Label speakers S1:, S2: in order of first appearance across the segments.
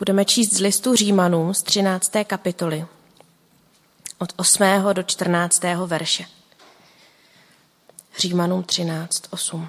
S1: Budeme číst z listu Římanům z 13. kapitoly od 8. do 14. verše. Římanům 13:8.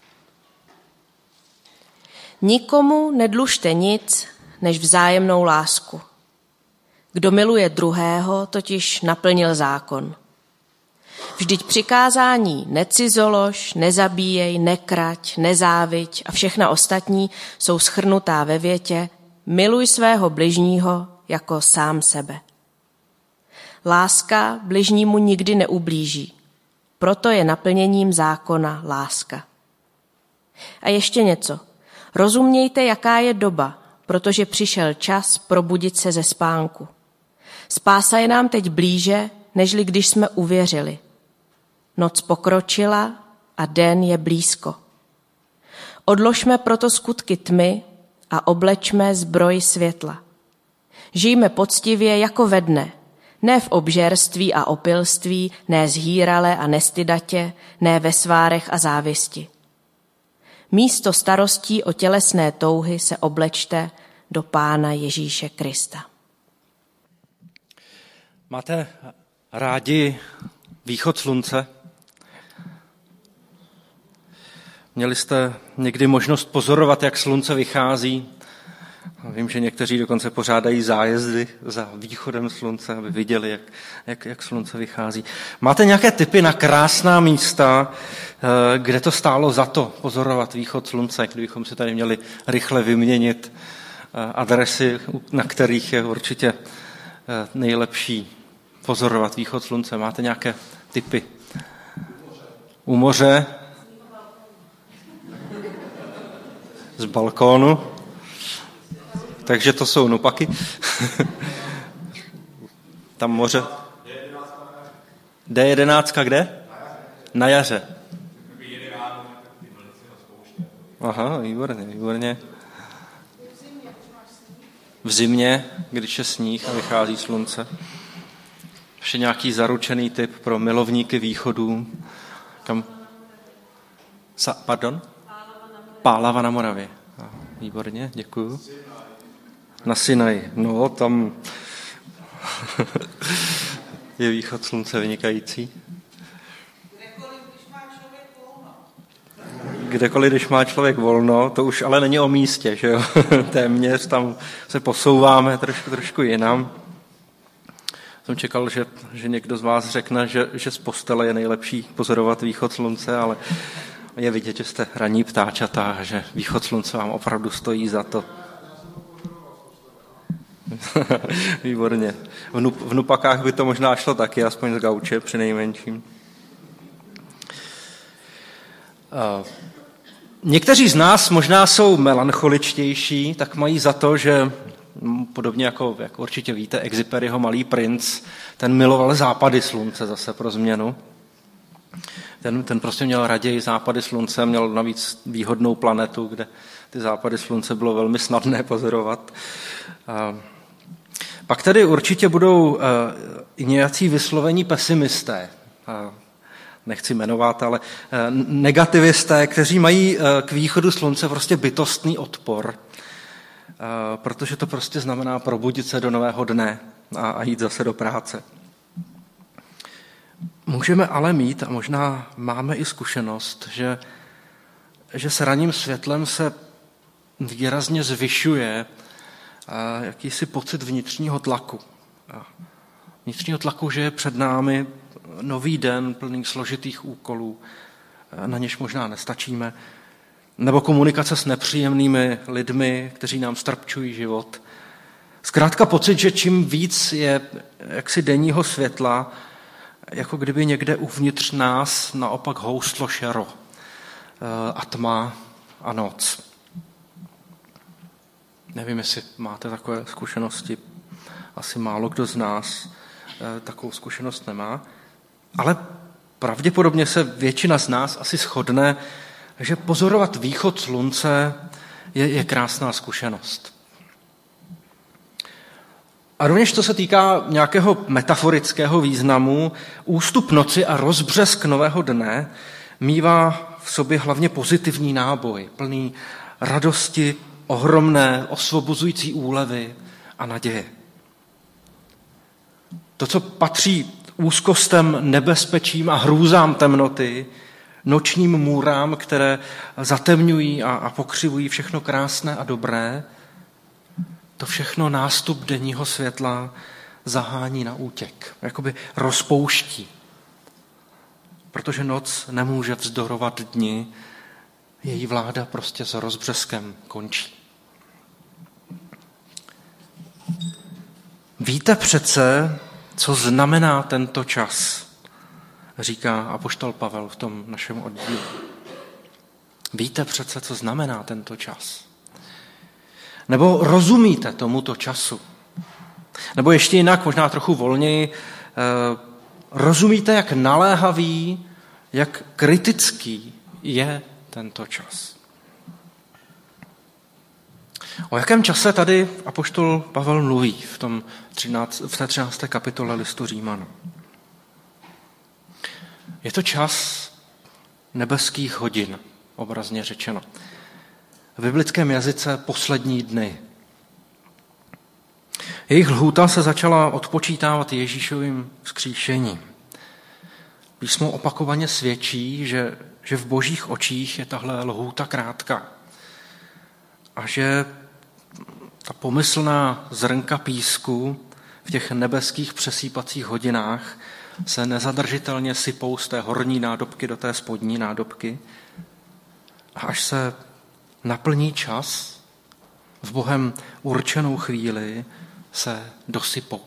S1: Nikomu nedlužte nic, než vzájemnou lásku. Kdo miluje druhého, totiž naplnil zákon. Vždyť přikázání necizolož, nezabíjej, nekrať, nezáviď a všechna ostatní jsou shrnutá ve větě miluj svého bližního jako sám sebe. Láska bližnímu nikdy neublíží, proto je naplněním zákona láska. A ještě něco. Rozumějte, jaká je doba, protože přišel čas probudit se ze spánku. Spása je nám teď blíže, nežli když jsme uvěřili. Noc pokročila a den je blízko. Odložme proto skutky tmy a oblečme zbroj světla. Žijme poctivě jako ve dne, ne v obžerství a opilství, ne zhýrale a nestydatě, ne ve svárech a závisti. Místo starostí o tělesné touhy se oblečte do Pána Ježíše Krista.
S2: Máte rádi východ slunce? Měli jste někdy možnost pozorovat, jak slunce vychází? Vím, že někteří dokonce pořádají zájezdy za východem slunce, aby viděli, jak slunce vychází. Máte nějaké tipy na krásná místa, kde to stálo za to pozorovat východ slunce, kdybychom si tady měli rychle vyměnit adresy, na kterých je určitě nejlepší pozorovat východ slunce? Máte nějaké tipy? U moře? Z balkónu? Takže to jsou nupaky. Tam moře. D11 kde? Na jaře. Aha, výborně. V zimě, když je sníh a vychází slunce. Ještě nějaký zaručený tip pro milovníky východů. Kam? Pardon? Pálava na Moravě. Výborně, děkuju. Na Sinaji. No, tam je východ slunce vynikající. Kdekoliv, když má člověk volno, to už ale není o místě, že jo? Téměř tam se posouváme trošku jinam. Jsem čekal, že někdo z vás řekne, že z postele je nejlepší pozorovat východ slunce, ale je vidět, že jste ranní ptáčata, že východ slunce vám opravdu stojí za to. Výborně. V Nupakách by to možná šlo taky, aspoň z gauče přinejmenším. Někteří z nás možná jsou melancholičtější, tak mají za to, že podobně jako určitě víte, Exupéryho Malý princ, ten miloval západy slunce zase pro změnu. Ten prostě měl raději západy slunce, měl navíc výhodnou planetu, kde ty západy slunce bylo velmi snadné pozorovat. Pak tady určitě budou i nějací vyslovení pesimisté, nechci jmenovat, ale negativisté, kteří mají k východu slunce prostě bytostný odpor, protože to prostě znamená probudit se do nového dne a jít zase do práce. Můžeme ale mít, a možná máme i zkušenost, že s ranním světlem se výrazně zvyšuje jakýsi pocit vnitřního tlaku. Vnitřního tlaku, že je před námi nový den plný složitých úkolů, na něž možná nestačíme, nebo komunikace s nepříjemnými lidmi, kteří nám strpčují život. Zkrátka pocit, že čím víc je jaksi denního světla, jako kdyby někde uvnitř nás naopak houstlo šero a tma a noc. Nevím, jestli máte takové zkušenosti. Asi málo kdo z nás takovou zkušenost nemá. Ale pravděpodobně se většina z nás asi shodne, že pozorovat východ slunce je krásná zkušenost. A rovněž to se týká nějakého metaforického významu, ústup noci a rozbřesk nového dne mívá v sobě hlavně pozitivní náboj, plný radosti ohromné, osvobozující úlevy a naděje. To, co patří úzkostem, nebezpečím a hrůzám temnoty, nočním můrám, které zatemňují a pokřivují všechno krásné a dobré, to všechno nástup denního světla zahání na útěk, jakoby rozpouští. Protože noc nemůže vzdorovat dni, její vláda prostě s rozbřeskem končí. Víte přece, co znamená tento čas, říká apoštol Pavel v tom našem oddílu. Víte přece, co znamená tento čas. Nebo rozumíte tomuto času. Nebo ještě jinak, možná trochu volněji, rozumíte, jak naléhavý, jak kritický je tento čas. O jakém čase tady apoštol Pavel mluví v té 13. kapitole listu Římanům? Je to čas nebeských hodin, obrazně řečeno. V biblickém jazyce poslední dny. Jejich lhůta se začala odpočítávat Ježíšovým vzkříšením. Písmo opakovaně svědčí, že v božích očích je tahle lhůta krátká a že ta pomyslná zrnka písku v těch nebeských přesýpacích hodinách se nezadržitelně sypou z té horní nádobky do té spodní nádobky a až se naplní čas, v Bohem určenou chvíli se dosypou.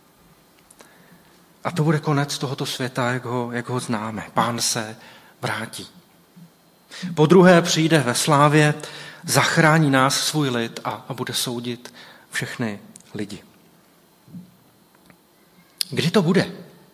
S2: A to bude konec tohoto světa, jak ho známe. Pán se vrátí. Podruhé přijde ve slávě, zachrání nás, svůj lid a bude soudit všechny lidi. Kdy to bude?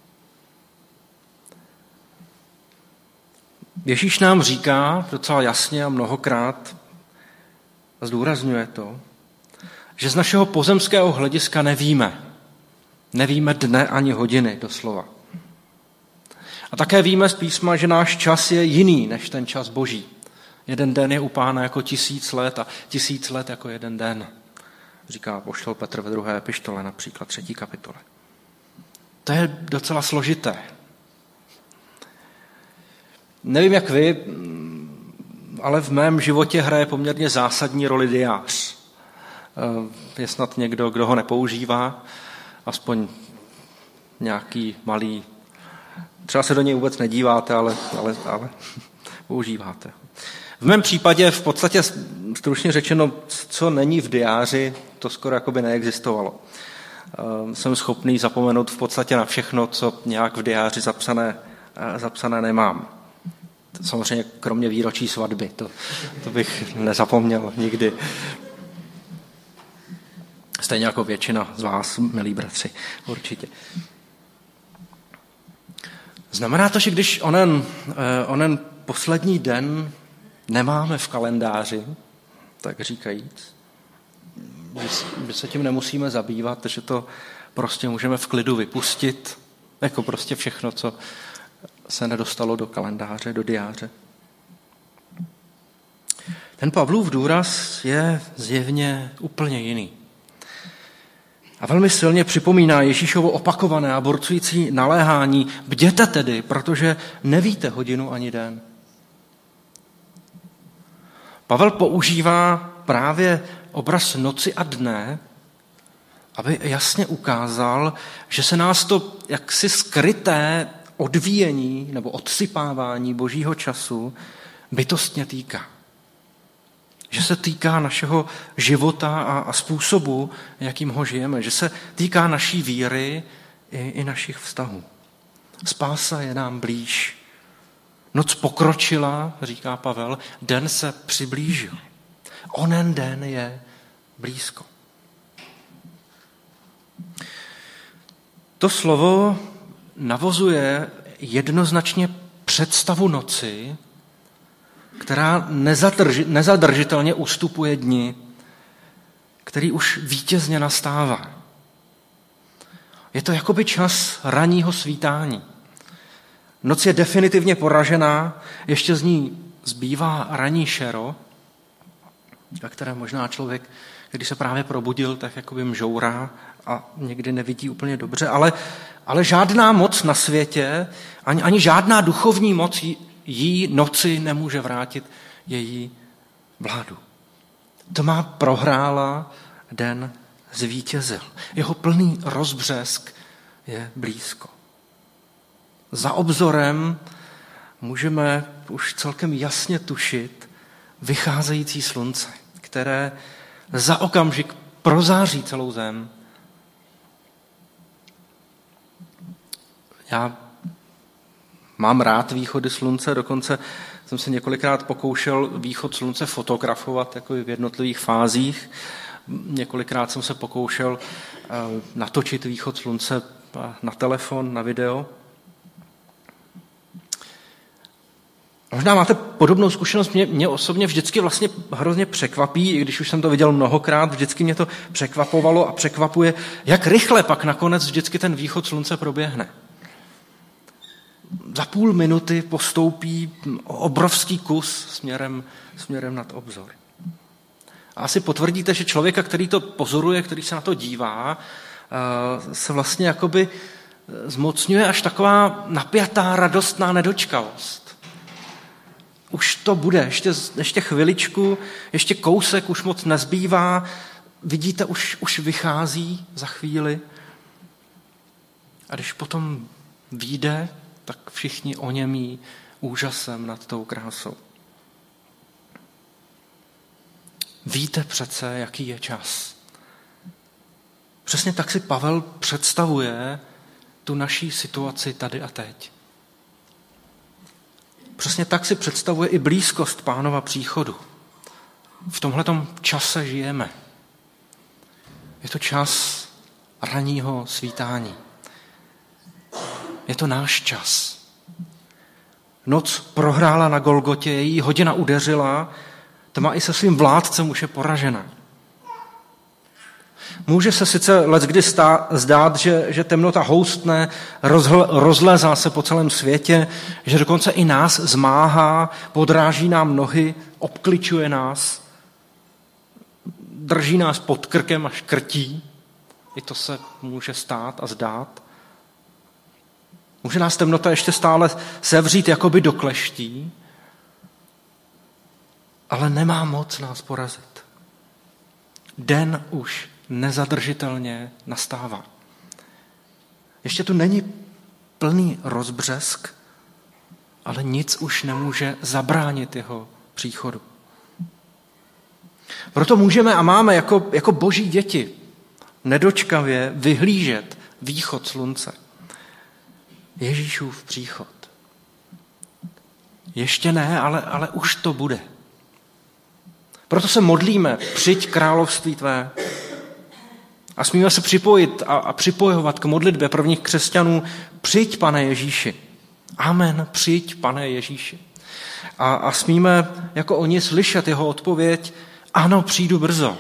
S2: Ježíš nám říká docela jasně a mnohokrát, zdůrazňuje to, že z našeho pozemského hlediska nevíme. Nevíme dne ani hodiny doslova. A také víme z písma, že náš čas je jiný než ten čas boží. Jeden den je u Pána jako 1000 let a 1000 let jako jeden den. Říká apoštol Petr ve 2. epištole, například 3. kapitole. To je docela složité. Nevím, jak vy, ale v mém životě hraje poměrně zásadní roli diář. Je snad někdo, kdo ho nepoužívá, aspoň nějaký malý, třeba se do něj vůbec nedíváte, ale používáte. V mém případě v podstatě stručně řečeno, co není v diáři, to skoro jakoby neexistovalo. Jsem schopný zapomenout v podstatě na všechno, co nějak v diáři zapsané nemám. Samozřejmě kromě výročí svatby, to bych nezapomněl nikdy. Stejně jako většina z vás, milí bratři, určitě. Znamená to, že když onen poslední den nemáme v kalendáři, tak říkajíc, že se tím nemusíme zabývat, že to prostě můžeme v klidu vypustit, jako prostě všechno, co se nedostalo do kalendáře, do diáře. Ten Pavlův důraz je zjevně úplně jiný. A velmi silně připomíná Ježíšovo opakované a borcující naléhání. Bděte tedy, protože nevíte hodinu ani den. Pavel používá právě obraz noci a dne, aby jasně ukázal, že se nás to jaksi skryté odvíjení nebo odsypávání božího času bytostně týká. Že se týká našeho života a způsobu, jakým ho žijeme. Že se týká naší víry i našich vztahů. Spása je nám blíž. Noc pokročila, říká Pavel, den se přiblížil. Onen den je blízko. To slovo navozuje jednoznačně představu noci, která nezadržitelně ustupuje dni, který už vítězně nastává. Je to jakoby čas ranního svítání. Noc je definitivně poražená, ještě z ní zbývá ranní šero ve které možná člověk, když se právě probudil, tak jakoby mžourá a někdy nevidí úplně dobře, ale žádná moc na světě, ani žádná duchovní moc jí noci nemůže vrátit její vládu. Tma prohrála, den zvítězil. Jeho plný rozbřesk je blízko. Za obzorem můžeme už celkem jasně tušit vycházející slunce, které za okamžik prozáří celou zem. Já mám rád východy slunce, dokonce jsem se několikrát pokoušel východ slunce fotografovat jako v jednotlivých fázích. Několikrát jsem se pokoušel natočit východ slunce na telefon, na video. Možná máte podobnou zkušenost, mě osobně vždycky vlastně hrozně překvapí, i když už jsem to viděl mnohokrát, vždycky mě to překvapovalo a překvapuje, jak rychle pak nakonec vždycky ten východ slunce proběhne. Za půl minuty postoupí obrovský kus směrem nad obzor. A asi potvrdíte, že člověka, který to pozoruje, který se na to dívá, se vlastně jakoby zmocňuje až taková napjatá, radostná nedočkavost. Už to bude, ještě chviličku, ještě kousek, už moc nezbývá. Vidíte, už vychází za chvíli. A když potom vyjde, tak všichni oněmí úžasem nad tou krásou. Víte přece, jaký je čas. Přesně tak si Pavel představuje tu naší situaci tady a teď. Přesně tak si představuje i blízkost Pánova příchodu. V tomhletom čase žijeme. Je to čas ranního svítání. Je to náš čas. Noc prohrála na Golgotě, její hodina udeřila, tma i se svým vládcem už je poražena. Může se sice leckdy zdát, že temnota houstne, rozlézá se po celém světě, že dokonce i nás zmáhá, podráží nám nohy, obkličuje nás, drží nás pod krkem a škrtí. I to se může stát a zdát. Může nás temnota ještě stále sevřít jakoby do kleští, ale nemá moc nás porazit. Den už nezadržitelně nastává. Ještě tu není plný rozbřesk, ale nic už nemůže zabránit jeho příchodu. Proto můžeme a máme jako boží děti nedočkavě vyhlížet východ slunce. Ježíšův příchod. Ještě ne, ale už to bude. Proto se modlíme, přijď království tvé. A smíme se připojit a připojovat k modlitbě prvních křesťanů, přijď, Pane Ježíši. Amen, přijď, Pane Ježíši. A smíme jako oni slyšet jeho odpověď, ano, přijdu brzo.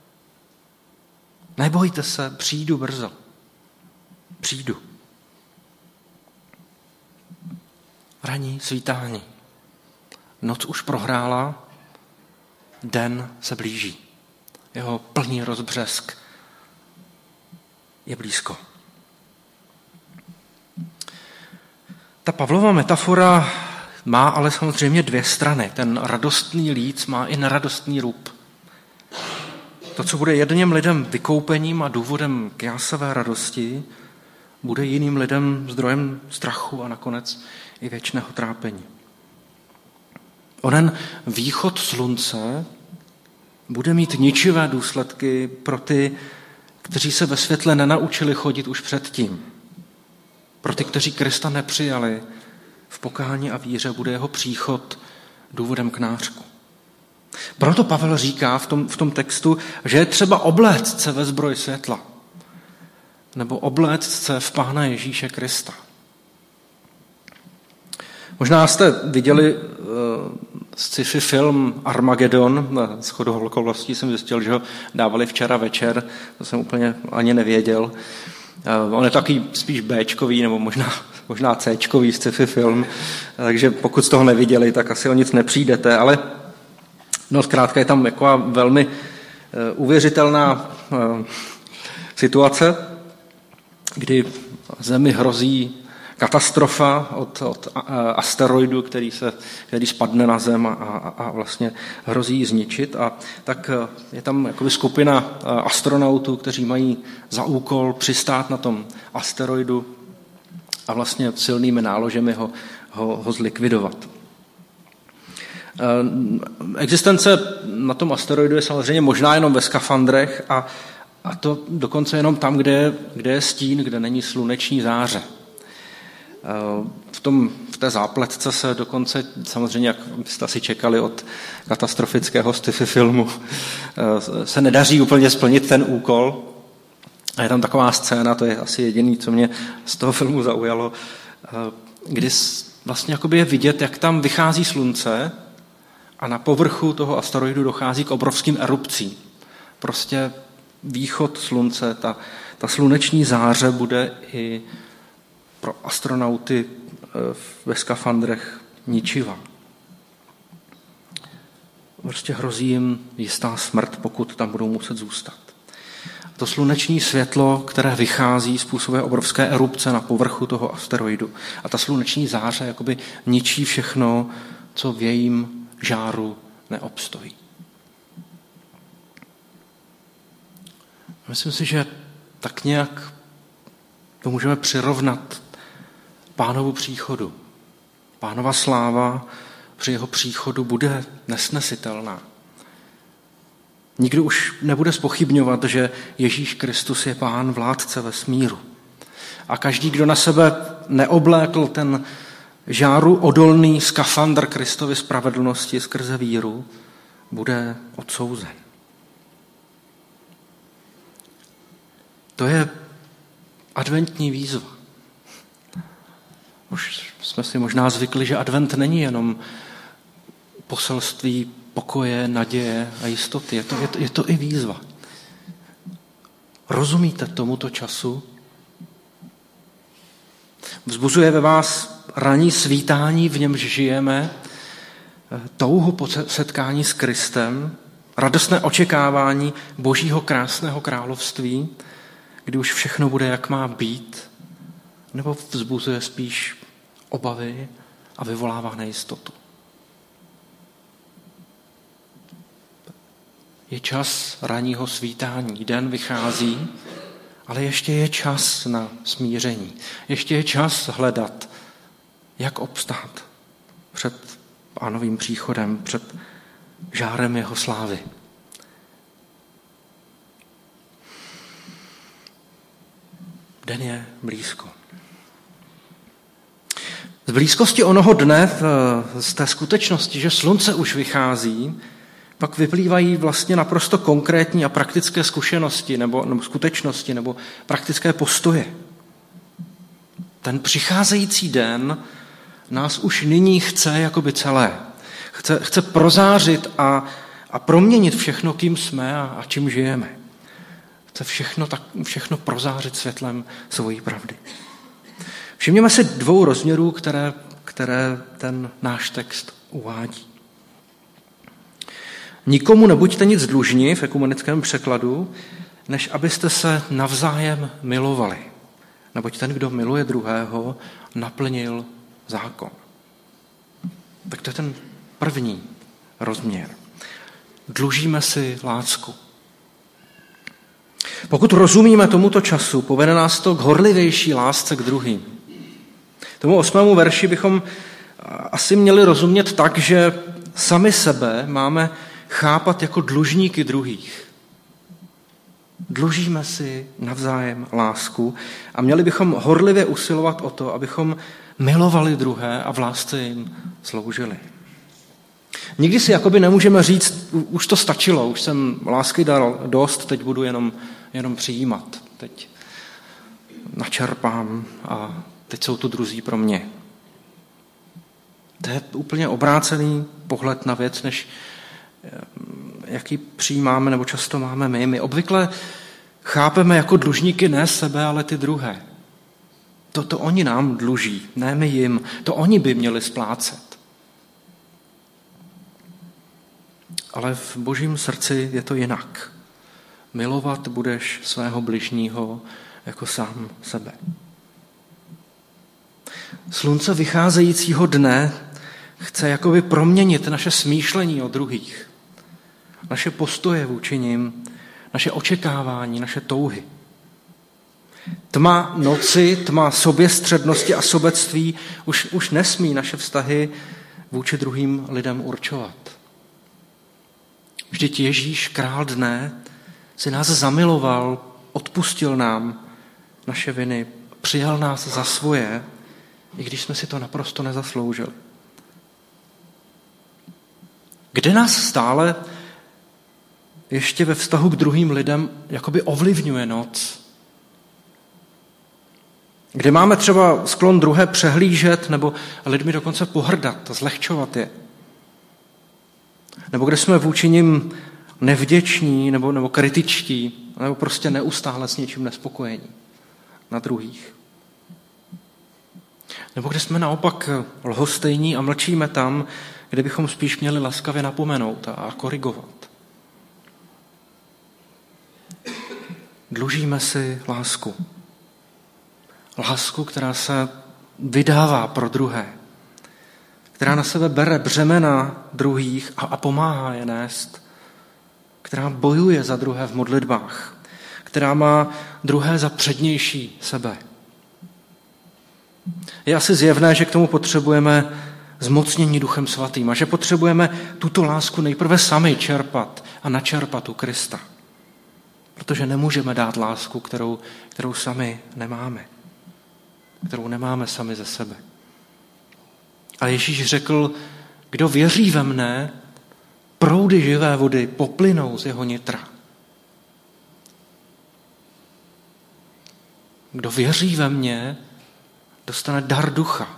S2: Nebojte se, přijdu brzo. Přijdu. Ranní svítání. Noc už prohrála, den se blíží. Jeho plný rozbřesk je blízko. Ta Pavlova metafora má ale samozřejmě dvě strany. Ten radostný líc má i neradostný rub. To, co bude jedním lidem vykoupením a důvodem k jásavé radosti, bude jiným lidem zdrojem strachu a nakonec i věčného trápení. Onen východ slunce bude mít ničivé důsledky pro ty, kteří se ve světle nenaučili chodit už předtím. Pro ty, kteří Krista nepřijali, v pokání a víře bude jeho příchod důvodem k nářku. Proto Pavel říká v tom textu, že je třeba obléct se ve zbroj světla nebo obléct se v Pána Ježíše Krista. Možná jste viděli sci-fi film Armageddon, shodou okolností jsem zjistil, že ho dávali včera večer, to jsem úplně ani nevěděl. On je taky spíš Bčkový nebo možná Cčkový sci-fi film, takže pokud jste ho neviděli, tak asi o nic nepřijdete, ale No zkrátka je tam taková velmi uvěřitelná situace, kdy Zemi hrozí katastrofa od asteroidu, který spadne na Zem a vlastně hrozí ji zničit. A tak je tam jakoby skupina astronautů, kteří mají za úkol přistát na tom asteroidu a vlastně silnými náložemi ho zlikvidovat. Existence na tom asteroidu je samozřejmě možná jenom ve skafandrech a to dokonce jenom tam, kde je stín, kde není sluneční záře. V té zápletce se dokonce, samozřejmě, jak byste asi čekali od katastrofického sci-fi filmu, se nedaří úplně splnit ten úkol. A je tam taková scéna, to je asi jediný, co mě z toho filmu zaujalo, kdy vlastně jakoby je vidět, jak tam vychází slunce a na povrchu toho asteroidu dochází k obrovským erupcím. Prostě východ slunce, ta sluneční záře bude i pro astronauty ve skafandrech ničivá. Prostě hrozí jim jistá smrt, pokud tam budou muset zůstat. To sluneční světlo, které vychází, způsobuje obrovské erupce na povrchu toho asteroidu. A ta sluneční záře jakoby ničí všechno, co v jejím žáru neobstojí. Myslím si, že tak nějak to můžeme přirovnat Pánovu příchodu. Pánova sláva při jeho příchodu bude nesnesitelná. Nikdo už nebude zpochybňovat, že Ježíš Kristus je Pán, vládce vesmíru. A každý, kdo na sebe neoblékl ten žáru odolný skafandr Kristovy spravedlnosti skrze víru, bude odsouzen. To je adventní výzva. Už jsme si možná zvykli, že advent není jenom poselství pokoje, naděje a jistoty. Je to i výzva. Rozumíte tomuto času? Vzbuzuje ve vás ranní svítání, v němž žijeme, touhu po setkání s Kristem, radostné očekávání Božího krásného království, kdy už všechno bude, jak má být, nebo vzbuzuje spíš obavy a vyvolává nejistotu. Je čas ranního svítání, den vychází, ale ještě je čas na smíření. Ještě je čas hledat, jak obstát před Pánovým příchodem, před žárem jeho slávy. Den je blízko. Z blízkosti onoho dne, z té skutečnosti, že slunce už vychází, pak vyplývají vlastně naprosto konkrétní a praktické zkušenosti nebo skutečnosti nebo praktické postoje. Ten přicházející den nás už nyní chce jakoby celé. Chce prozářit a proměnit všechno, kým jsme a čím žijeme. Chce všechno prozářit světlem svojí pravdy. Všimněme si dvou rozměrů, které ten náš text uvádí. Nikomu nebuďte nic dlužni v ekumenickém překladu, než abyste se navzájem milovali. Neboť ten, kdo miluje druhého, naplnil zákon. Tak to je ten první rozměr. Dlužíme si lásku. Pokud rozumíme tomuto času, povede nás to k horlivější lásce k druhým. Tomu 8. verši bychom asi měli rozumět tak, že sami sebe máme chápat jako dlužníky druhých. Dlužíme si navzájem lásku a měli bychom horlivě usilovat o to, abychom milovali druhé a v lásce jim sloužili. Nikdy si jakoby nemůžeme říct, už to stačilo, už jsem lásky dal dost, teď budu jenom přijímat. Teď načerpám a teď jsou tu druzí pro mě. To je úplně obrácený pohled na věc, než jaký přijímáme nebo často máme my. My obvykle chápeme jako dlužníky ne sebe, ale ty druhé. To oni nám dluží, ne my jim. To oni by měli splácet. ale v Božím srdci je to jinak. Milovat budeš svého bližního jako sám sebe. Slunce vycházejícího dne chce jakoby proměnit naše smýšlení o druhých, naše postoje vůči nim, naše očekávání, naše touhy. Tma noci, tma soběstřednosti a sobectví už nesmí naše vztahy vůči druhým lidem určovat. Vždyť Ježíš, král dne, si nás zamiloval, odpustil nám naše viny, přijal nás za svoje, i když jsme si to naprosto nezasloužili. Kde nás stále ještě ve vztahu k druhým lidem jakoby ovlivňuje noc? Kde máme třeba sklon druhé přehlížet nebo lidmi dokonce pohrdat, zlehčovat je? Nebo kde jsme vůči nim nevděční nebo kritičtí, nebo prostě neustále s něčím nespokojení na druhých? Nebo kde jsme naopak lhostejní a mlčíme tam, kde bychom spíš měli laskavě napomenout a korigovat? Dlužíme si lásku. Lásku, která se vydává pro druhé, která na sebe bere břemena druhých a pomáhá je nést, která bojuje za druhé v modlitbách, která má druhé za přednější sebe. Je asi zjevné, že k tomu potřebujeme zmocnění Duchem Svatým a že potřebujeme tuto lásku nejprve sami čerpat a načerpat u Krista. Protože nemůžeme dát lásku, kterou sami nemáme. Kterou nemáme sami ze sebe. A Ježíš řekl, kdo věří ve mne, proudy živé vody poplynou z jeho nitra. Kdo věří ve mně, dostane dar ducha.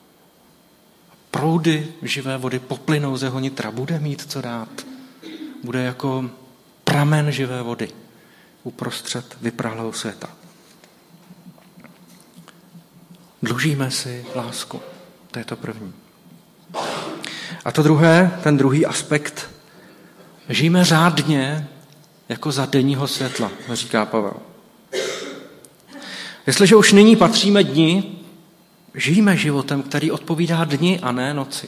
S2: Proudy živé vody poplynou z jeho nitra. Bude mít co dát. Bude jako pramen živé vody uprostřed vyprahlého světa. Dlužíme si lásku. To je to první. A to druhé, ten druhý aspekt, žijeme řádně jako za denního světla, říká Pavel. Jestliže už nyní patříme dni, žijeme životem, který odpovídá dni a ne noci.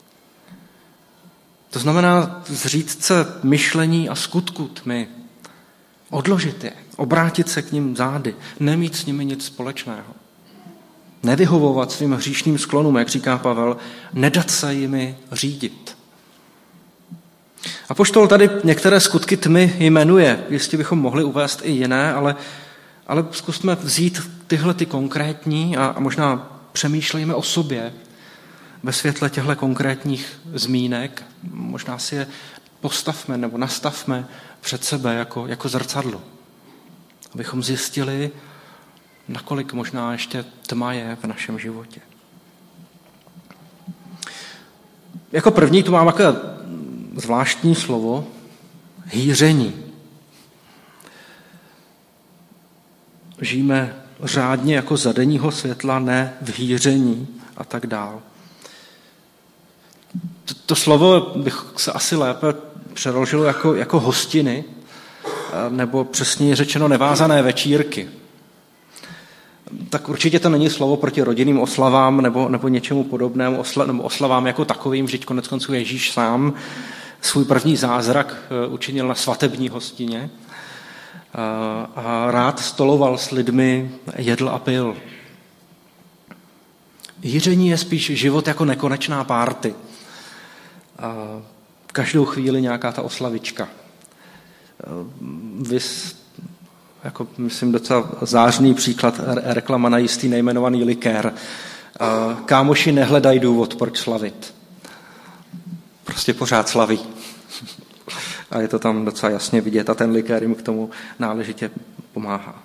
S2: To znamená zříct se myšlení a skutku tmy, odložit je, obrátit se k nim zády, nemít s nimi nic společného. Nevyhovovat svým hříšným sklonům, jak říká Pavel, nedat se jimi řídit. Apoštol tady některé skutky tmy jmenuje, jistě bychom mohli uvést i jiné, ale zkusme vzít tyhle ty konkrétní a možná přemýšlejme o sobě ve světle těchto konkrétních zmínek. Možná si je postavme nebo nastavme před sebe jako zrcadlo, abychom zjistili, nakolik možná ještě tma je v našem životě. Jako první tu mám takové zvláštní slovo hýření. Žijeme řádně jako za denního světla, ne v hýření a tak dál. To slovo bych se asi lépe přeložil jako hostiny, nebo přesněji řečeno nevázané večírky. Tak určitě to není slovo proti rodinným oslavám nebo něčemu podobnému, nebo oslavám jako takovým, vždyť koneckonců Ježíš sám svůj první zázrak učinil na svatební hostině a rád stoloval s lidmi, jedl a pil. Hýření je spíš život jako nekonečná párty. Každou chvíli nějaká ta oslavička. Jako, myslím, docela zářný příklad reklama na jistý nejmenovaný likér. Kámoši nehledají důvod, proč slavit. Prostě pořád slaví. A je to tam docela jasně vidět a ten likér jim k tomu náležitě pomáhá.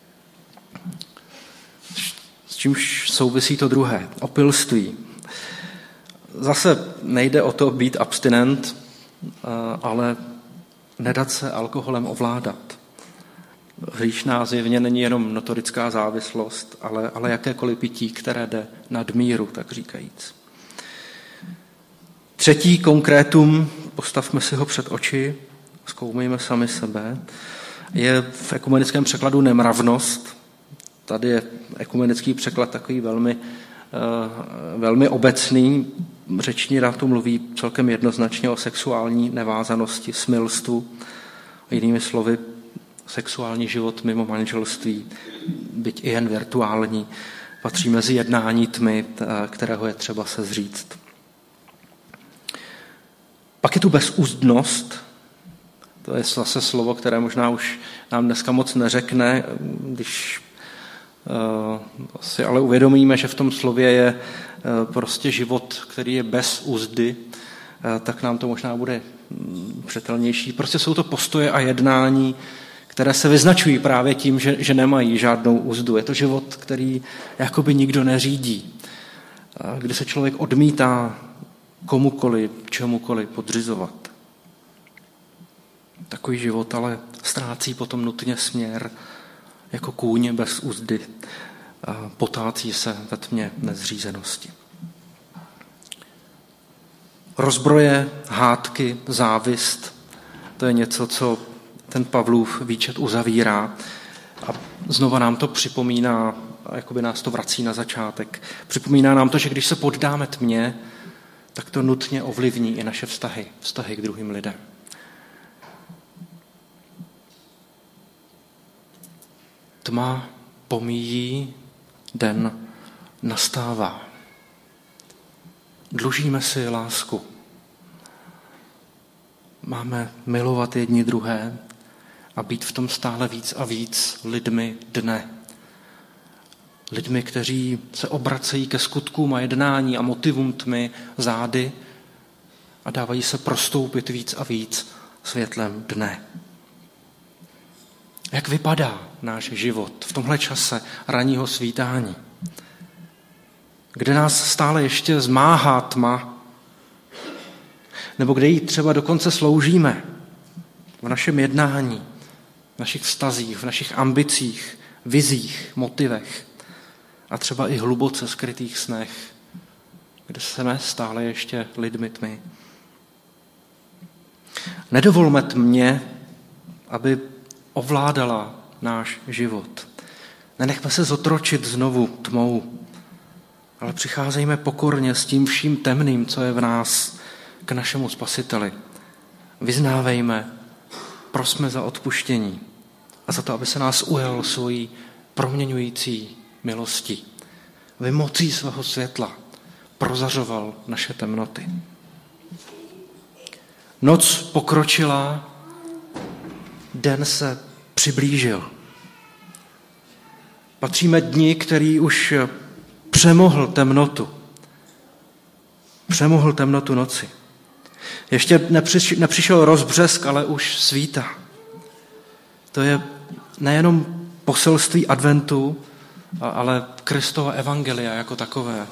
S2: S čímž souvisí to druhé, opilství. Zase nejde o to být abstinent, ale nedat se alkoholem ovládat. Hříšná zjevně není jenom notorická závislost, ale jakékoliv pití, které jde nad míru, tak říkajíc. Třetí konkrétum, postavme si ho před oči, zkoumejme sami sebe. Je v ekumenickém překladu nemravnost. Tady je ekumenický překlad takový velmi obecný. Řečník na to mluví celkem jednoznačně o sexuální nevázanosti, smilstvu. Jinými slovy, sexuální život mimo manželství, byť i jen virtuální, patří mezi jednání tmy, kterého je třeba se zříct. Pak je tu bezúzdnost. To je zase slovo, které možná už nám dneska moc neřekne, když si ale uvědomíme, že v tom slově je prostě život, který je bez úzdy, tak nám to možná bude přetelnější. Prostě jsou to postoje a jednání, které se vyznačují právě tím, že nemají žádnou úzdu. Je to život, který jakoby nikdo neřídí, kdy se člověk odmítá komukoli, čemukoli podřizovat. Takový život ale ztrácí potom nutně směr jako kůň bez úzdy, potácí se ve tmě nezřízenosti. Rozbroje, hádky, závist, to je něco, co ten Pavlův výčet uzavírá a znova nám to připomíná, jakoby nás to vrací na začátek. Připomíná nám to, že když se poddáme tmě, tak to nutně ovlivní i naše vztahy k druhým lidem. Tma pomíjí, den nastává. Dlužíme si lásku. Máme milovat jedni druhé a být v tom stále víc a víc lidmi dne. Lidmi, kteří se obracejí ke skutkům a jednání a motivům tmy zády a dávají se prostoupit víc a víc světlem dne. Jak vypadá náš život v tomhle čase ranního svítání, kde nás stále ještě zmáhá tma, nebo kde jí třeba dokonce sloužíme v našem jednání, v našich vztazích, v našich ambicích, vizích, motivech a třeba i hluboce skrytých snech, kde jsme stále ještě lidmi tmy. Nedovolme tmě, aby ovládala náš život. Nenechme se zotročit znovu tmou, ale přicházejme pokorně s tím vším temným, co je v nás, k našemu Spasiteli. Vyznávejme, prosme za odpuštění a za to, aby se nás ujal svojí proměňující milostí. Vymocí svého světla prozařoval naše temnoty. Noc pokročila, den se přiblížil. Patříme dni, který už přemohl temnotu noci. Ještě nepřišel rozbřesk, ale už svítá. To je nejenom poselství adventu, ale Kristova evangelia jako takové.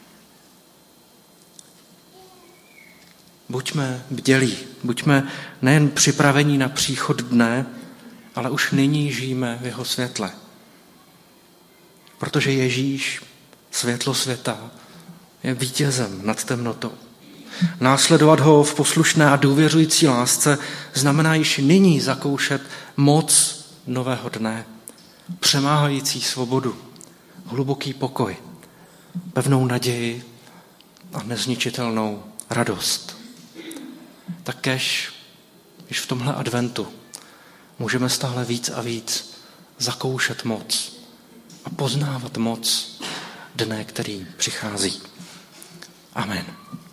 S2: Buďme bdělí, buďme nejen připraveni na příchod dne, ale už nyní žijeme v jeho světle. Protože Ježíš, světlo světa, je vítězem nad temnotou. Následovat ho v poslušné a důvěřující lásce znamená již nyní zakoušet moc nového dne, přemáhající svobodu, hluboký pokoj, pevnou naději a nezničitelnou radost. Tak kéž již v tomhle adventu můžeme stále víc a víc zakoušet moc a poznávat moc dne, který přichází. Amen.